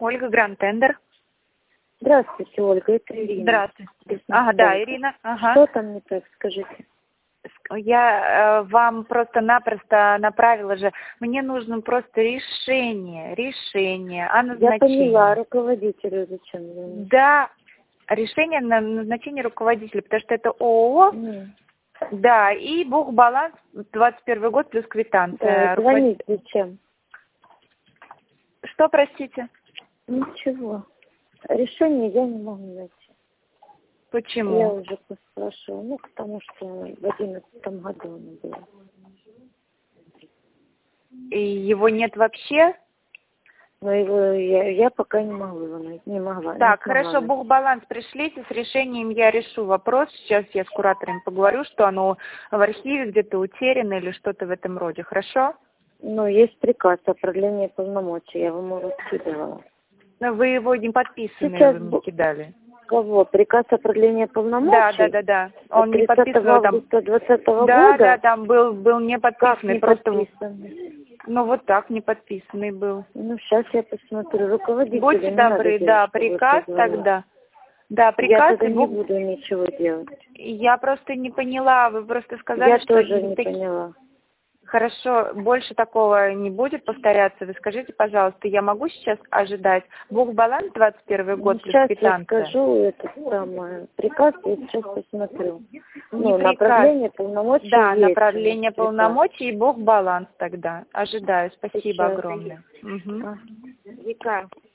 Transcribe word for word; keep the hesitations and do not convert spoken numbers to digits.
Ольга, Гранд Тендер. Здравствуйте, Ольга, это Ирина. Здравствуйте. Ага, да, Ирина. Ага. Что там не так, скажите? Я э, вам просто-напросто направила же. Мне нужно просто решение, решение о назначении. Я поняла, руководителю зачем звонить? Да, решение на назначение руководителя, потому что это ООО. Mm. Да, и бухбаланс двадцать первый год плюс квитанция. Да, звонить зачем? Что, простите? Ничего. Решение я не могу найти. Почему? Я уже поспрашивала. Ну, потому что в одиннадцатом году оно было. И его нет вообще? Но его я, я пока не могу его найти. Не могла. Так, не хорошо, найти. бухбаланс пришлите, с решением я решу вопрос. Сейчас я с кураторами поговорю, что оно в архиве где-то утеряно или что-то в этом роде, хорошо? Ну, есть приказ о продлении полномочий, я вам его скидывала. Но вы его не подписанный, Сейчас вы мне кидали. Кого? Приказ о продлении полномочий? Да, да, да, да. Он не подписан августа двадцатого да, года? Да, там был, был не подписанный. Как не просто... подписанный? Ну, вот так не подписанный был. Ну, сейчас я посмотрю. Руководитель. Будьте добры, да, приказ тогда. Да, приказ. Я тогда и не бук... буду ничего делать. Я просто не поняла, вы просто сказали, я что... Я тоже не таки... поняла. Хорошо, больше такого не будет повторяться. Вы скажите, пожалуйста, я могу сейчас ожидать бухбаланс двадцать первый год ну, плюс сейчас квитанция? Я скажу это самое. Приказ я сейчас посмотрю. Не ну, приказ. Направление полномочий. Да, есть, направление полномочий и бухбаланс тогда. Ожидаю. Спасибо сейчас. огромное. Угу. А. Вика.